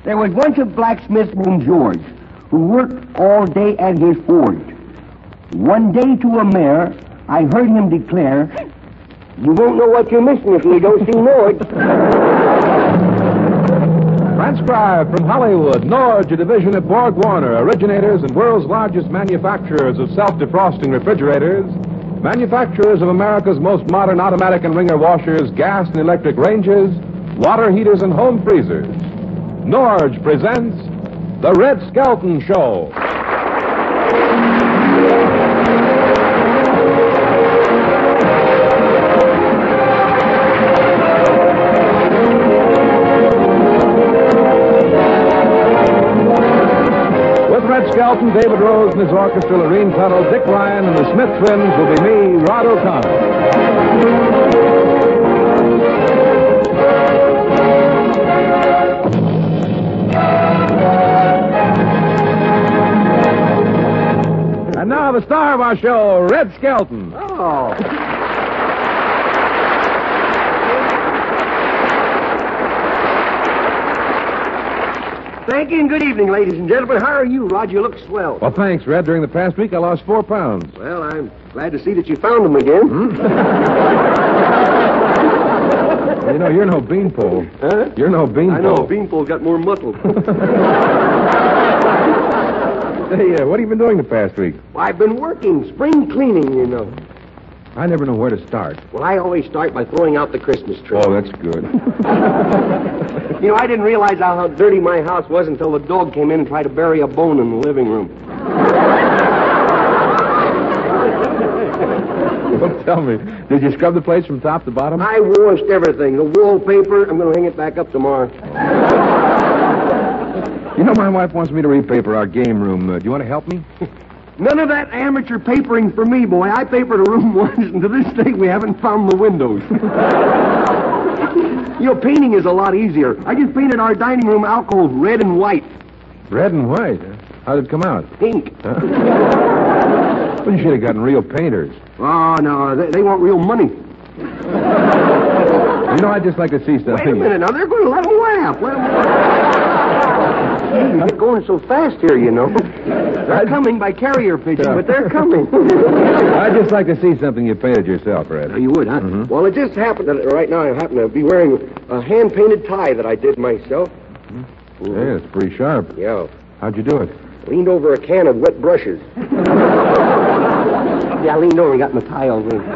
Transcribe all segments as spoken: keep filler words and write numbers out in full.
There was once a blacksmith named George who worked all day at his forge. One day to a mayor, I heard him declare, "You won't know what you're missing if you don't see Norge." Transcribed from Hollywood, Norge, a division of Borg Warner, originators and world's largest manufacturers of self-defrosting refrigerators, manufacturers of America's most modern automatic and wringer washers, gas and electric ranges, water heaters, and home freezers. Norge presents The Red Skelton Show. Red Skelton, David Rose and his orchestra, Lorene Tuttle, Dick Ryan, and the Smith Twins will be me, Rod O'Connor. And now the star of our show, Red Skelton. Oh. Thank you and good evening, ladies and gentlemen. How are you, Rod? You look swell. Well, thanks, Red. During the past week, I lost four pounds. Well, I'm glad to see that you found them again. Hmm? You know, you're no beanpole. Huh? You're no beanpole. I know. Beanpole's got more muscle. Hey, uh, what have you been doing the past week? Well, I've been working. Spring cleaning, you know. I never know where to start. Well, I always start by throwing out the Christmas tree. Oh, that's good. You know, I didn't realize how, how dirty my house was until the dog came in and tried to bury a bone in the living room. Well, tell me, did you scrub the place from top to bottom? I washed everything. The wallpaper, I'm going to hang it back up tomorrow. You know, my wife wants me to repaper our game room. Uh, do you want to help me? None of that amateur papering for me, boy. I papered a room once, and to this day we haven't found the windows. You know, painting is a lot easier. I just painted our dining room alcove red and white. Red and white? How did it come out? Pink. Huh? Well, you should have gotten real painters. Oh, no, they, they want real money. You know, I'd just like to see something. Wait a minute, now, they're going to let them laugh. Let them laugh. You get going so fast here, you know. They're coming by carrier pigeon, but they're coming. I'd just like to see something you painted yourself, Red. Oh, you would, huh? Mm-hmm. Well, it just happened that right now I happen to be wearing a hand-painted tie that I did myself. Mm-hmm. Yeah, it's pretty sharp. Yeah. How'd you do it? Leaned over a can of wet brushes. Yeah, I leaned over and got my tie over it.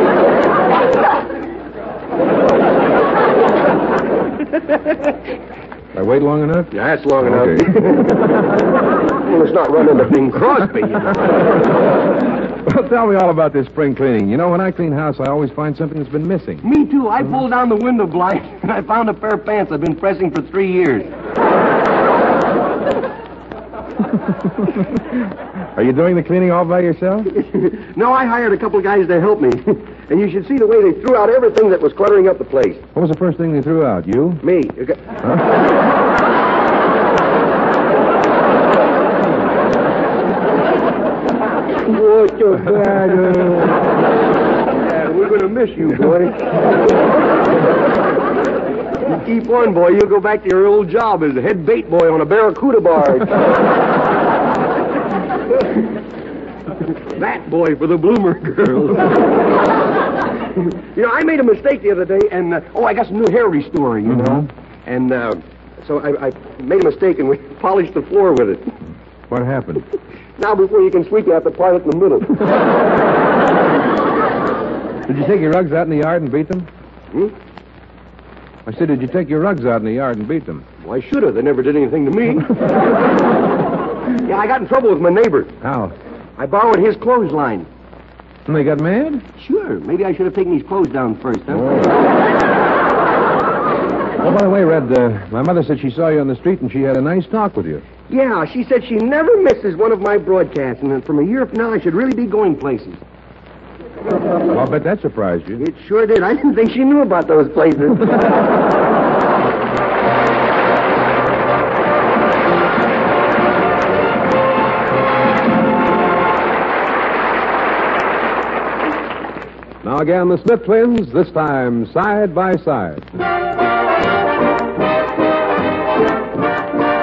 I wait long enough? Yeah, that's long Okay. enough. Well, let's not run into Bing Crosby, you know. Well, tell me all about this spring cleaning. You know, when I clean house, I always find something that's been missing. Me, too. I pulled down the window blind, and I found a pair of pants I've been pressing for three years. Are you doing the cleaning all by yourself? No, I hired a couple of guys to help me. And you should see the way they threw out everything that was cluttering up the place. What was the first thing they threw out? You? Me. You got... Huh? What your bad, uh... Yeah, we're going to miss you, boy. You keep on, boy. You'll go back to your old job as a head bait boy on a Barracuda barge. That boy for the bloomer girls. You know, I made a mistake the other day, and, uh, oh, I got some new hair restorer, you Mm-hmm. know. And, uh, so I, I made a mistake, and we polished the floor with it. What happened? Now, before you can sweep, you have to part it in the middle. Did you take your rugs out in the yard and beat them? Hmm? I said, did you take your rugs out in the yard and beat them? Well, I should have. They never did anything to me. Yeah, I got in trouble with my neighbor. How? I borrowed his clothesline. And they got mad? Sure. Maybe I should have taken these clothes down first, huh? Oh, oh by the way, Red, uh, my mother said she saw you on the street and she had a nice talk with you. Yeah, she said she never misses one of my broadcasts, and that from a year from now I should really be going places. Well, I'll bet that surprised you. It sure did. I didn't think she knew about those places. Now again, the Smith Twins, this time side by side.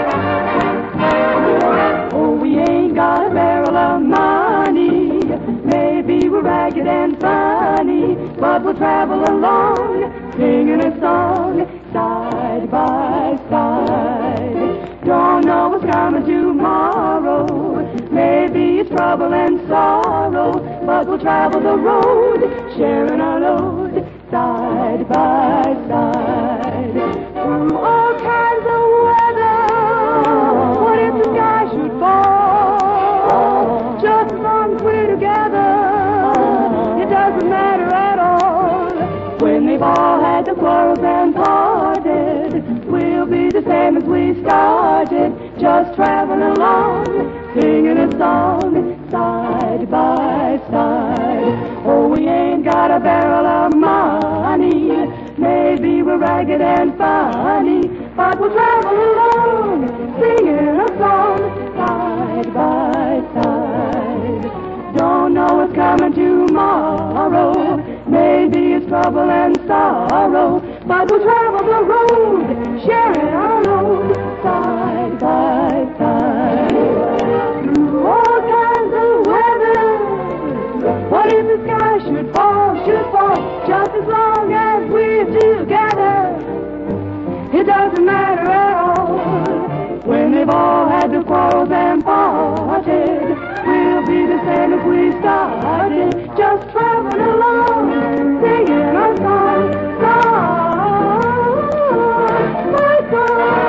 but we'll travel along, singing a song, side by side. Don't know what's coming tomorrow, maybe it's trouble and sorrow, but we'll travel the road, sharing our load, side by side. Through all kinds of weather, what if the sky should fall? Just as long as we're together, it doesn't matter at all. When they've all had the quarrels and parted, we'll be the same as we started, just traveling along, singing a song, side by side. Oh, we ain't got a barrel of money, maybe we're ragged and funny, but we'll travel along, singing a song, side by side. Don't know what's coming tomorrow, maybe it's trouble and sorrow, but we'll travel the road, sharing our load, side by side. Through all kinds of weather, what if the sky should fall, should fall, just as long as we're together, it doesn't matter at all. When they've all had the quarrels and parted, we'll be the same as we started, just traveling along, singing a song, side by side.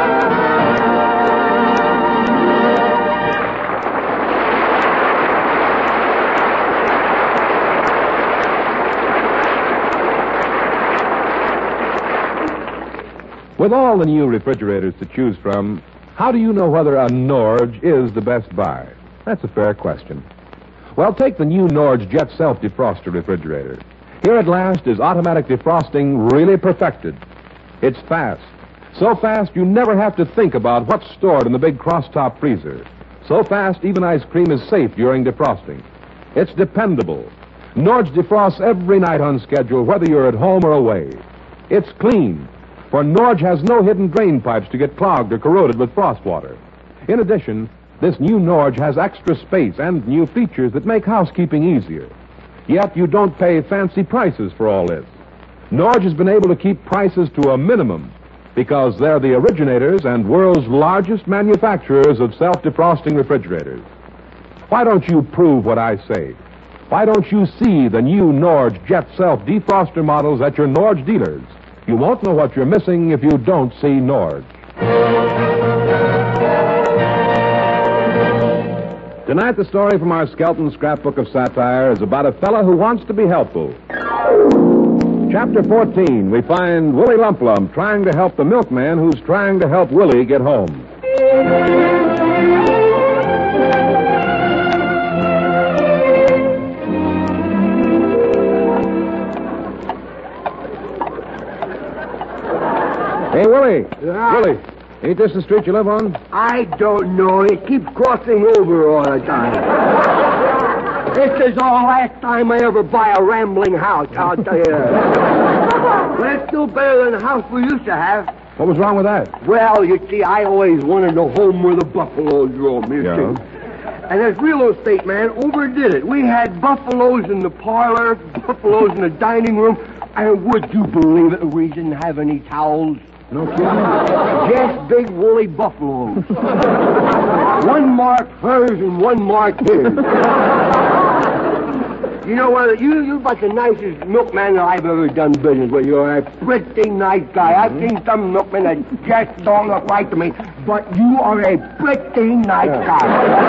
With all the new refrigerators to choose from, how do you know whether a Norge is the best buy? That's a fair question. Well, take the new Norge Jet Self-Defroster refrigerator. Here at last is automatic defrosting really perfected. It's fast. So fast you never have to think about what's stored in the big cross-top freezer. So fast even ice cream is safe during defrosting. It's dependable. Norge defrosts every night on schedule, whether you're at home or away. It's clean, for Norge has no hidden drain pipes to get clogged or corroded with frost water. In addition, this new Norge has extra space and new features that make housekeeping easier. Yet you don't pay fancy prices for all this. Norge has been able to keep prices to a minimum because they're the originators and world's largest manufacturers of self-defrosting refrigerators. Why don't you prove what I say? Why don't you see the new Norge Jet Self-Defroster models at your Norge dealers? You won't know what you're missing if you don't see Norge. Tonight, the story from our Skelton scrapbook of satire is about a fella who wants to be helpful. Chapter fourteen, we find Willie Lump Lump trying to help the milkman who's trying to help Willie get home. Hey, Willie. Yeah? Willie, ain't this the street you live on? I don't know. It keeps crossing over all the time. This is the last time I ever buy a rambling house, I'll tell you that. But it's still better than the house we used to have. What was wrong with that? Well, you see, I always wanted to home where the buffaloes roam, you Yeah. see. And this real estate man overdid it. We had buffaloes in the parlor, buffaloes in the dining room, and would you believe it, we didn't have any towels. No kidding? Just big woolly buffaloes. One marked hers and one marked his. You know what? You, you're about the nicest milkman that I've ever done business with. You're a pretty nice guy. I've seen some milkmen that just don't look right to me, but you are a pretty nice guy.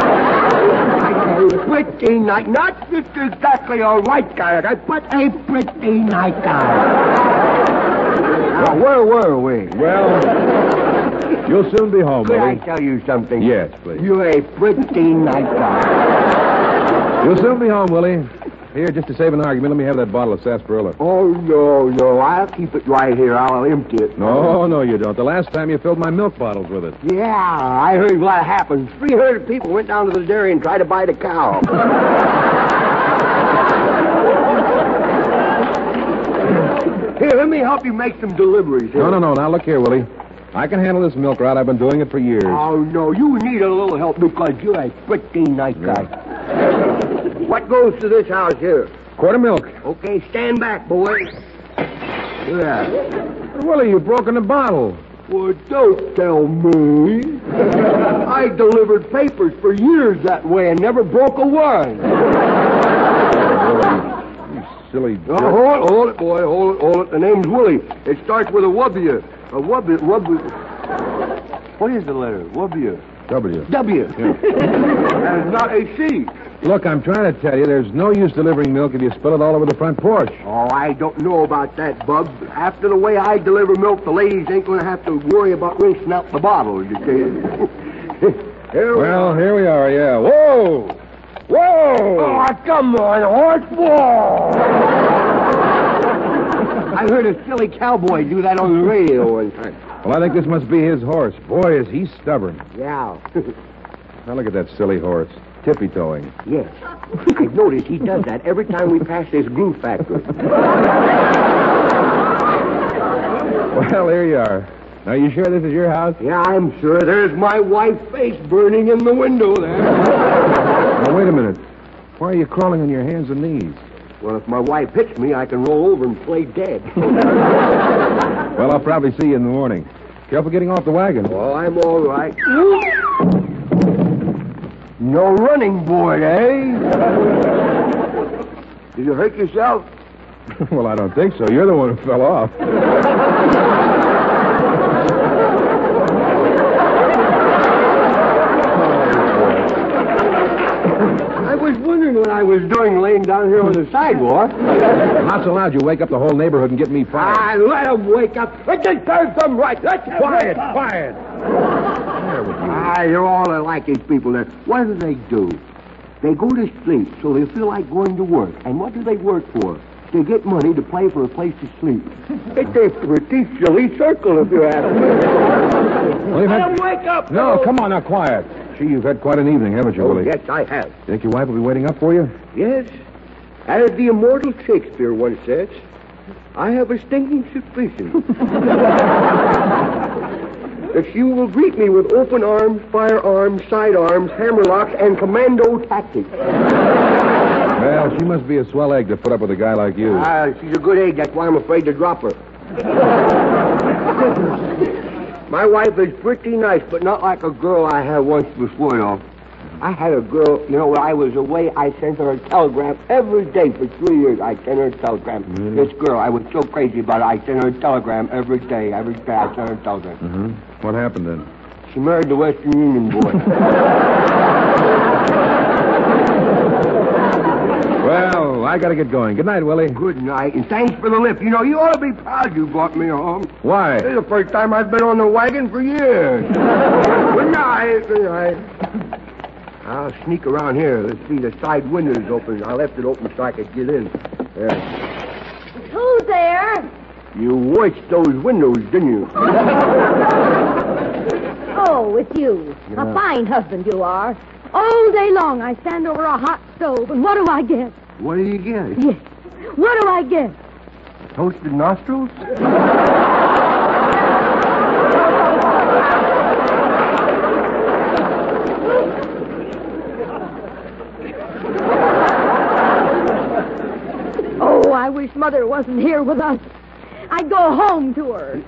Pretty nice. Not just exactly a right guy, but a pretty nice guy. Well, where were we? Well, you'll soon be home, Could I Willie. tell you something? Yes, please. You're a pretty nice guy. You'll soon be home, Willie. Here, just to save an argument, let me have that bottle of sarsaparilla. Oh, no, no. I'll keep it right here. I'll empty it. No, no, you don't. The last time you filled my milk bottles with it. Yeah, I heard what happened. three hundred people went down to the dairy and tried to buy the cow. Here, let me help you make some deliveries. Here. No, no, no. Now, look here, Willie. I can handle this milk route. I've been doing it for years. Oh, no, you need a little help because you're a pretty nice guy. What goes to this house here? Quart of milk. Okay, stand back, boy. Yeah. Willie, you've broken the bottle. Well, don't tell me. I delivered papers for years that way and never broke a one. You silly Oh, jerk. hold it, hold it, boy, hold it, hold it. The name's Willie. It starts with a W. A W, W. What is the letter? W. W. W. And it's not a C. Look, I'm trying to tell you, there's no use delivering milk if you spill it all over the front porch. Oh, I don't know about that, Bub. After the way I deliver milk, the ladies ain't going to have to worry about rinsing out the bottle. You see? Here we Well, are. here we are, yeah. Whoa! Whoa! Oh, come on, horse. Whoa! I heard a silly cowboy do that on the radio one time. Well, I think this must be his horse. Boy, is he stubborn. Yeah. Now look at that silly horse. Tippy-toeing. Yes. I've noticed he does that every time we pass this glue factory. Well, here you are. Now, you sure this is your house? Yeah, I'm sure. There's my wife's face burning in the window there. Now, wait a minute. Why are you crawling on your hands and knees? Well, if my wife hits me, I can roll over and play dead. Well, I'll probably see you in the morning. Careful getting off the wagon. Well, I'm all right. No running board, eh? Did you hurt yourself? Well, I don't think so. You're the one who fell off. I was wondering what I was doing laying down here on the sidewalk. Not so loud. You wake up the whole neighborhood and get me fired. Ah, let him wake up. Let's just turn some right. Let's Quiet, quiet. There with you. Ah, you're all alike, these people there. What do they do? They go to sleep so they feel like going to work. And what do they work for? To get money to pay for a place to sleep. It's a pretty silly circle, if you ask me. Well, you've Let had- him wake up. No, fellow. come on now, quiet. Gee, you've had quite an evening, haven't you, Oh, Willie? yes, I have. Think your wife will be waiting up for you? Yes. As the immortal Shakespeare once said, I have a stinking suspicion that she will greet me with open arms, firearms, sidearms, hammerlocks, and commando tactics. Well, she must be a swell egg to put up with a guy like you. Ah, she's a good egg. That's why I'm afraid to drop her. My wife is pretty nice, but not like a girl I had once before, you know. I had a girl, you know, when I was away, I sent her a telegram every day for three years. I sent her a telegram. Really? This girl, I was so crazy about it. I sent her a telegram every day. Every day I sent her a telegram. Mm-hmm. What happened then? She married the Western Union boy. Well, I gotta get going. Good night, Willie. Good night, and thanks for the lift. You know, you ought to be proud you brought me home. Why? This is the first time I've been on the wagon for years. Good night. Good night. I'll sneak around here. Let's see, the side window's open. I left it open so I could get in. There. Who's there? You washed those windows, didn't you? Oh, it's you. Yeah. A fine husband you are. All day long I stand over a hot stove, and what do I get? What do you get? Yes. What do I get? Toasted nostrils? Oh, I wish Mother wasn't here with us. I'd go home to her.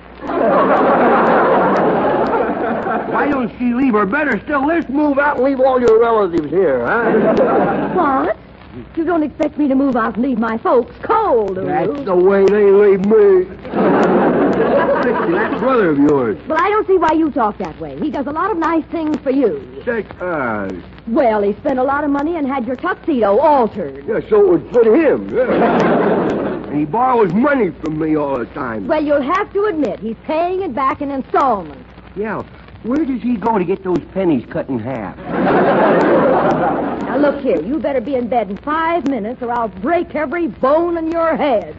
Why don't she leave, or better still, let's move out and leave all your relatives here, huh? What? You don't expect me to move out and leave my folks cold, do That's you? the way they leave me. Listen, that brother of yours. Well, I don't see why you talk that way. He does a lot of nice things for you. Such as. Well, he spent a lot of money and had your tuxedo altered. Yeah, so it would fit him. Yeah. And he borrows money from me all the time. Well, you'll have to admit he's paying it back in installments. Yeah. Where does he go to get those pennies cut in half? Now, look here. You better be in bed in five minutes or I'll break every bone in your head.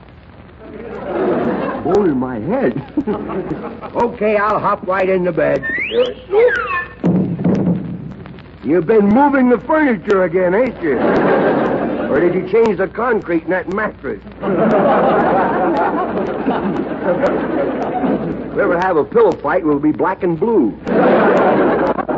Bone in my head. Okay, I'll hop right into bed. You've been moving the furniture again, ain't you? Or did you change the concrete in that mattress? If we ever have a pillow fight, we'll be black and blue.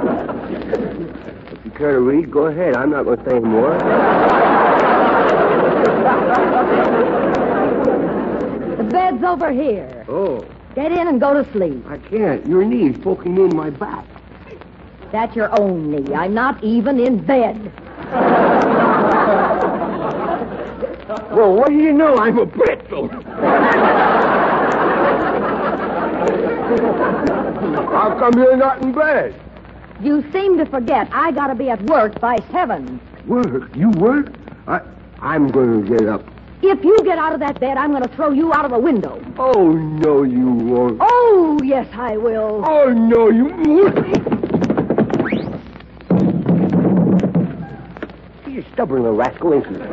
If you care to read, go ahead. I'm not going to say any more. The bed's over here. Oh, Get in and go to sleep. I can't. Your knee's poking me in my back. That's your own knee. I'm not even in bed. Well, what do you know? I'm a pretzel. How come you're not in bed? You seem to forget I gotta be at work by seven. Work? You work? I, I'm going to get up. If you get out of that bed, I'm gonna throw you out of the window. Oh, no, you won't. Oh, yes, I will. Oh, no, you won't. You're stubborn little rascal, ain't you?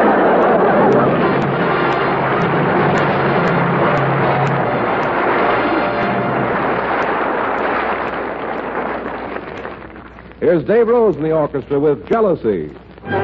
Here's Dave Rose in the orchestra with Jealousy.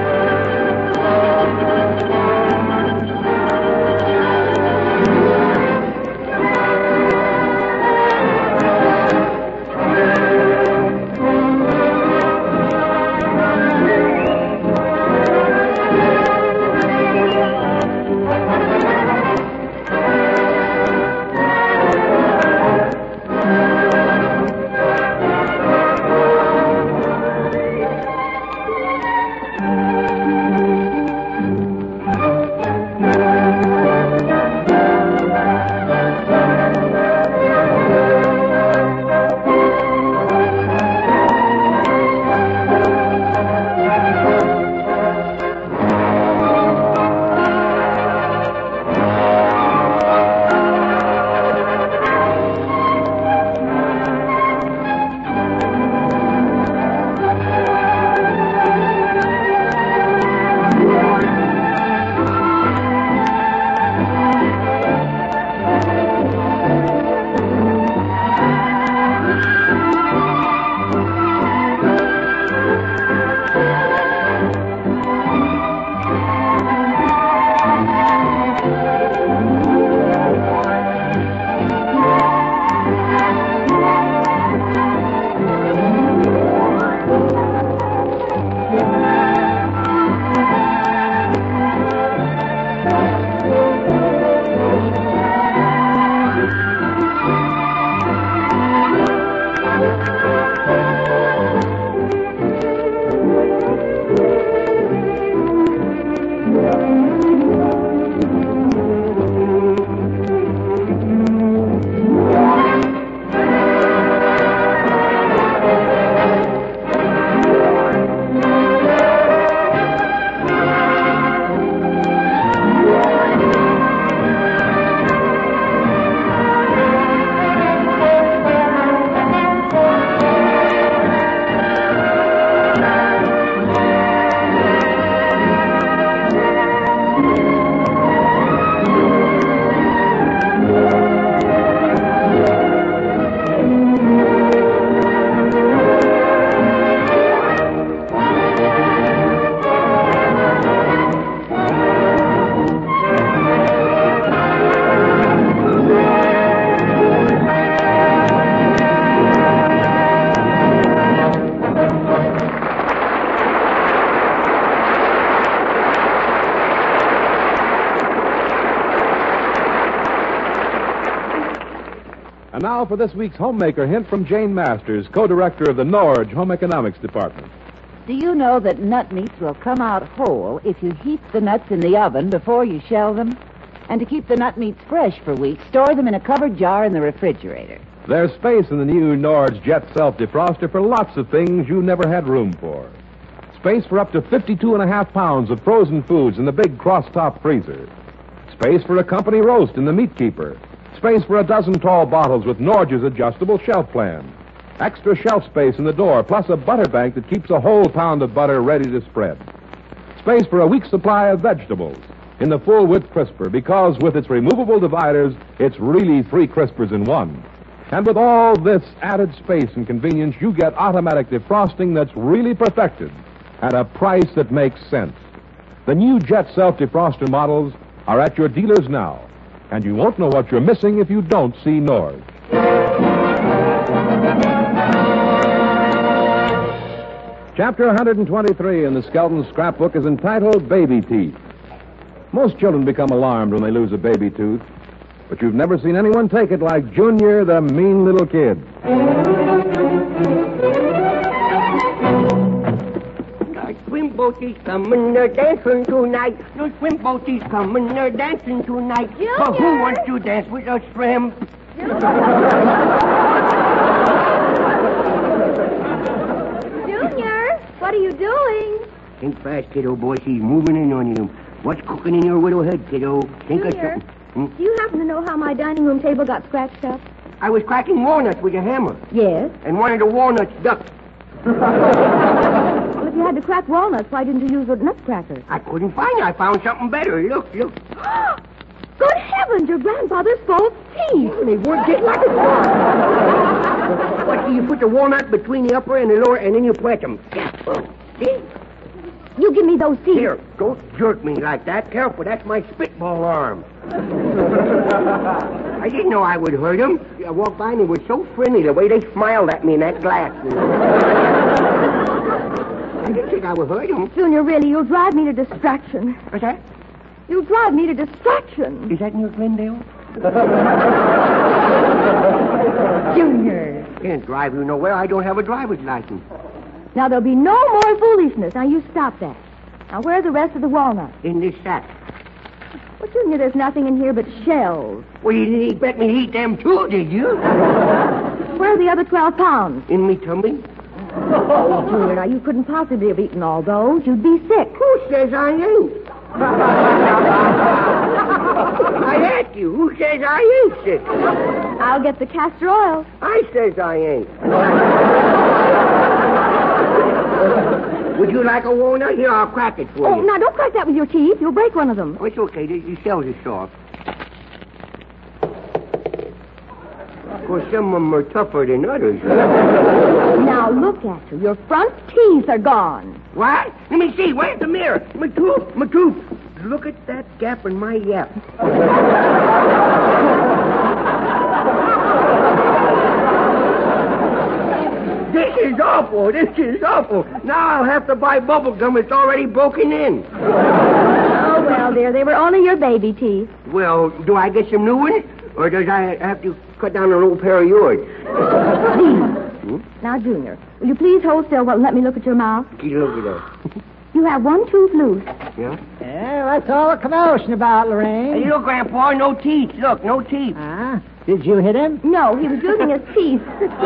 And now for this week's homemaker hint from Jane Masters, co-director of the Norge Home Economics Department. Do you know that nut meats will come out whole if you heat the nuts in the oven before you shell them? And to keep the nut meats fresh for weeks, store them in a covered jar in the refrigerator. There's space in the new Norge Jet Self-Defroster for lots of things you never had room for. Space for up to fifty-two and a half pounds of frozen foods in the big cross-top freezer. Space for a company roast in the meat keeper. Space for a dozen tall bottles with Norge's adjustable shelf plan. Extra shelf space in the door, plus a butter bank that keeps a whole pound of butter ready to spread. Space for a week's supply of vegetables in the full-width crisper, because with its removable dividers, it's really three crispers in one. And with all this added space and convenience, you get automatic defrosting that's really perfected at a price that makes sense. The new Jet Self-Defroster models are at your dealers now, and you won't know what you're missing if you don't see Norge. Chapter one hundred twenty-three in the Skelton scrapbook is entitled Baby Teeth. Most children become alarmed when they lose a baby tooth, but you've never seen anyone take it like Junior, the mean little kid. Swim boat is coming, they're dancing tonight. No swim boat is coming, they're dancing tonight. Junior! But who wants to dance with a shrimp? Junior, what are you doing? Think fast, kiddo boy. She's moving in on you. What's cooking in your little head, kiddo? Think Junior, of something. Hmm? do you happen to know how my dining room table got scratched up? I was cracking walnuts with a hammer, Yes. and one of the walnuts ducked. Well, if you had to crack walnuts, why didn't you use a nutcracker? I couldn't find it. I found something better. Look, look. Good heavens, your grandfather's false teeth. They weren't just like it was. What do you put the walnut between the upper and the lower, and then you press them. Yeah. See? You give me those teeth. Here, don't jerk me like that. Careful, that's my spitball arm. I didn't know I would hurt him. I walked by and they were so friendly, the way they smiled at me in that glass. I didn't think I would hurt him. Junior, really, you'll drive me to distraction. What's that? You'll drive me to distraction. Is that near Glendale? Junior. Can't drive you nowhere. I don't have a driver's license. Now, there'll be no more foolishness. Now, you stop that. Now, where are the rest of the walnuts? In this sack. Well, Junior, there's nothing in here but shells. Well, you didn't expect me to eat them too, did you? Where are the other twelve pounds? In me tummy? Oh, Junior, now, you couldn't possibly have eaten all those. You'd be sick. Who says I ain't? I ask you, who says I ain't sick? I'll get the castor oil. I says I ain't. Would you like a walnut? Here, I'll crack it for Oh, you. now, don't crack that with your teeth. You'll break one of them. Oh, it's okay. The, the shells are soft. Of course, some of them are tougher than others. Now, look at you. Your front teeth are gone. What? Let me see. Where's the mirror? My tooth. My tooth. Look at that gap in my yap. This is awful. This is awful. Now I'll have to buy bubble gum. It's already broken in. Oh, well, dear, they were only your baby teeth. Well, do I get some new ones? Or does I have to cut down an old pair of yours? Please. Now, Junior, will you please hold still while let me look at your mouth? Keep looking at that. You have one tooth loose. Yeah? Yeah, what's all the commotion about, Lorraine? Hey, look, Grandpa, no teeth. Look, no teeth. Huh? Did you hit him? No, he was using his teeth.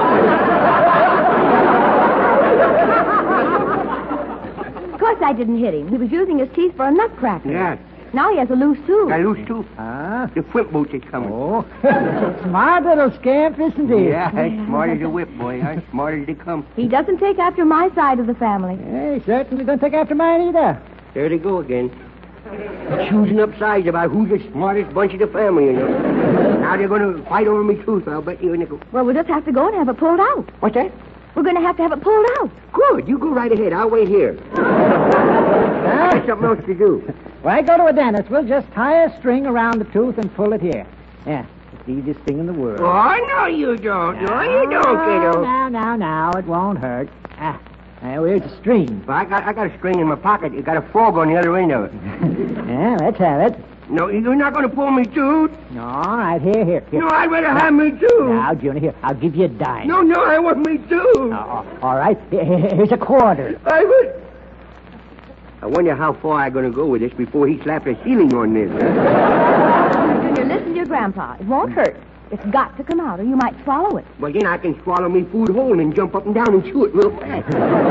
Of course I didn't hit him. He was using his teeth for a nutcracker. Yeah. Now he has a loose tooth. Got loose tooth. Huh? The whip boot is coming. Oh, smart little scamp, isn't he? Yeah, as smart as a whip, boy. As smart as they come. He doesn't take after my side of the family. Yeah, he certainly doesn't take after mine either. There they go again. Choosing up sides about who's the smartest bunch of the family, you know. Now they're going to fight over me tooth, I'll bet you a nickel. Well, we'll just have to go and have it pulled out. What's that? We're going to have to have it pulled out. Good. You go right ahead. I'll wait here. I got something else to do. Why go to a dentist? We'll just tie a string around the tooth and pull it here. Yeah, it's the easiest thing in the world. Oh, no, you don't. No, you don't, kiddo. Now, now, now, it won't hurt. Ah, now, where's the string? Well, I got, I got a string in my pocket. You got a frog on the other end of it. Yeah, let's have it. No, you're not going to pull me tooth. All right, here, here, here. No, I'd rather have me tooth. Now, Junior, here, I'll give you a dime. No, no, I want me tooth. Oh, all right, here- here's a quarter. I would. I wonder how far I'm going to go with this before he slaps a ceiling on this. Junior, listen to your grandpa. It won't hurt. It's got to come out, or you might swallow it. Well, then I can swallow me food whole and jump up and down and chew it real fast.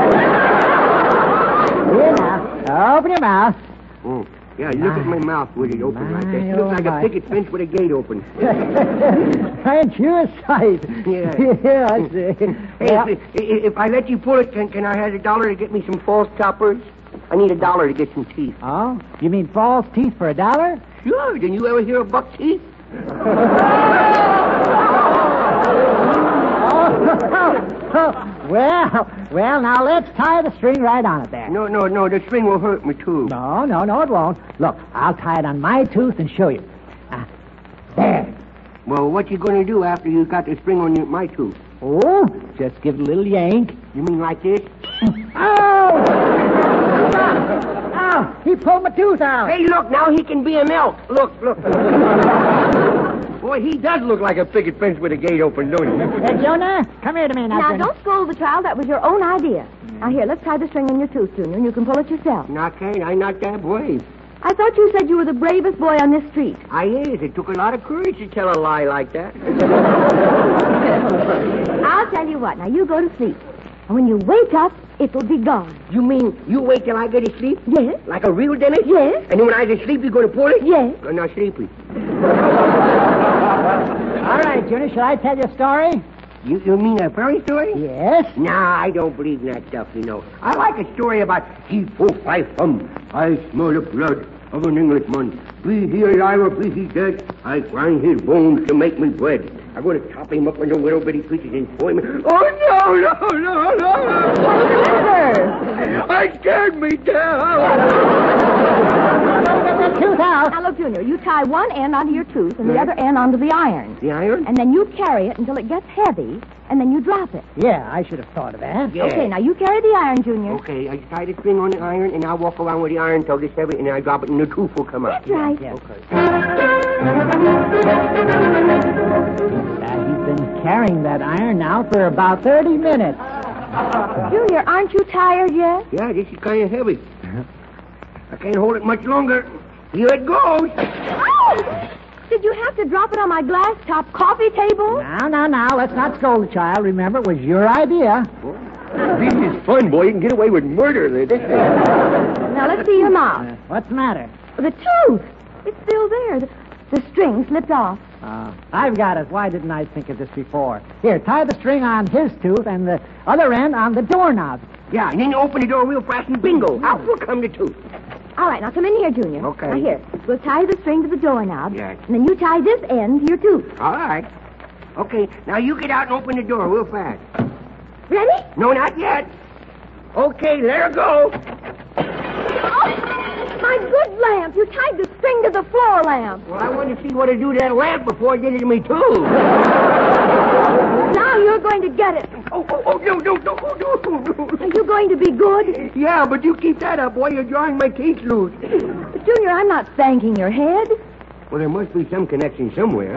Here now, open your mouth. Oh, yeah, look at my mouth with it open like that. It My, looks like oh, a my. picket fence with a gate open. Aren't you a sight? Yeah. Yeah, I see. Hey, Well, if, if, if I let you pull it, can, can I have a dollar to get me some false choppers? I need a dollar to get some teeth. oh, you mean false teeth for a dollar? Sure. Didn't you ever hear of buck teeth? well, well, now let's tie the string right on it there. No, no, no. The string will hurt me, too. No, no, no, it won't. Look, I'll tie it on my tooth and show you. Ah, there. Well, what you going to do after you got the string on your, my tooth? Oh, just give it a little yank. You mean like this? Ow! Ow! Oh, he pulled my tooth out. Hey, look, now he can be an elk. Look, look. Boy, he does look like a picket fence with a gate open, don't he? Hey, Jonah, come here to me now, Now, Junior. don't scold the child. That was your own idea. Now, here, let's tie the string in your tooth, Junior, and you can pull it yourself. No, I can't. I'm not that brave. I thought you said you were the bravest boy on this street. I is. It took a lot of courage to tell a lie like that. I'll tell you what. Now, you go to sleep. And when you wake up, it will be gone. You mean you wait till I get to sleep? Yes. Like a real dentist? Yes. And then when I get asleep, you're going to pull it? Yes. I'm not sleepy. All right, Junior, shall I tell you a story? You, you mean a fairy story? Yes. Nah, I don't believe in that stuff, you know. I like a story about he fo fi fum. I smell the blood of an Englishman. Be he alive or be he dead, I grind his bones to make me bread. I'm going to chop him up into little bitty pieces and throw him. Oh, no, no, no, no. I scared me down. Get that tooth out. Now, look, Junior, you tie one end onto your tooth and the other end onto the iron. The iron? And then you carry it until it gets heavy, and then you drop it. Yeah, I should have thought of that. Yeah. Okay, now you carry the iron, Junior. Okay, I tie the string on the iron, and I'll walk around with the iron until it's heavy, and then I drop it, and the tooth will come out. That's right. Yeah. Okay. Now, he's been carrying that iron now for about thirty minutes. Junior, aren't you tired yet? Yeah, this is kind of heavy. I can't hold it much longer. Here it goes. Oh! Did you have to drop it on my glass-top coffee table? Now, now, now, let's not scold the child. Remember, it was your idea. This is fun, boy. You can get away with murder. This is... Now, let's see your mouth. Uh, what's the matter? The tooth. It's still there. The, the string slipped off. Uh, I've got it. Why didn't I think of this before? Here, tie the string on his tooth and the other end on the doorknob. Yeah, and then you open the door real fast and bingo. Out will come the tooth. All right, now come in here, Junior. Okay. Now, here. We'll tie the string to the doorknob. Yes. And then you tie this end to your tooth. All right. Okay, now you get out and open the door real fast. Ready? No, not yet. Okay, let her go. Oh, my good lamp. You tied the string to the floor lamp. Well, I wanted to see what to do to that lamp before it did it to me, too. Now you're going to get it. Oh, oh, oh, no, no, no, no, no. Are you going to be good? Yeah, but you keep that up, boy. You're drawing my teeth loose. But, Junior, I'm not thanking your head. Well, there must be some connection somewhere.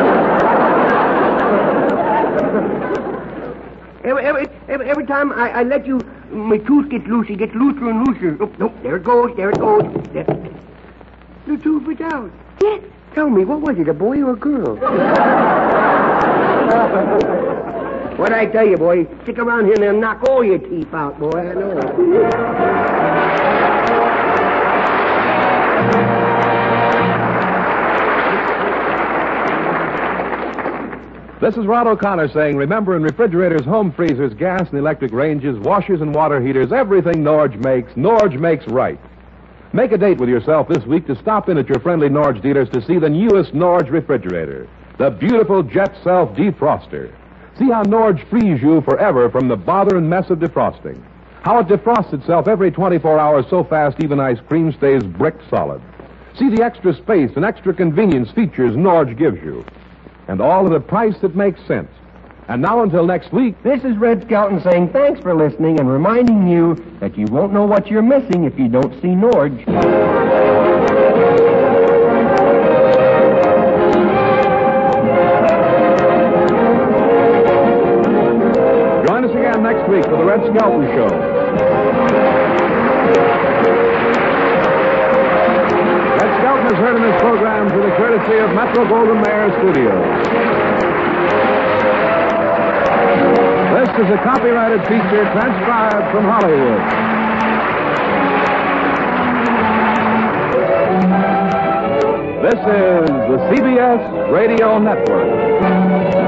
every, every, every, every time I, I let you, my tooth gets loose. It gets looser and looser. Oh, no, there it goes. There it goes. There. The tooth was out. Yes. Tell me, what was it, a boy or a girl? What'd I tell you, boy? Stick around here and they'll knock all your teeth out, boy. I know. This is Rod O'Connor saying, remember, in refrigerators, home freezers, gas and electric ranges, washers and water heaters, everything Norge makes, Norge makes right. Make a date with yourself this week to stop in at your friendly Norge dealers to see the newest Norge refrigerator, the beautiful Jet Self Defroster. See how Norge frees you forever from the bother and mess of defrosting. How it defrosts itself every twenty-four hours so fast even ice cream stays brick solid. See the extra space and extra convenience features Norge gives you. And all at a price that makes sense. And now until next week, This is Red Skelton saying thanks for listening and reminding you that you won't know what you're missing if you don't see Norge. join us again next week for the Red Skelton Show. Red Skelton is heard in this program through the courtesy of Metro-Goldwyn-Mayer Studios. This is a copyrighted feature transcribed from Hollywood. This is the C B S Radio Network.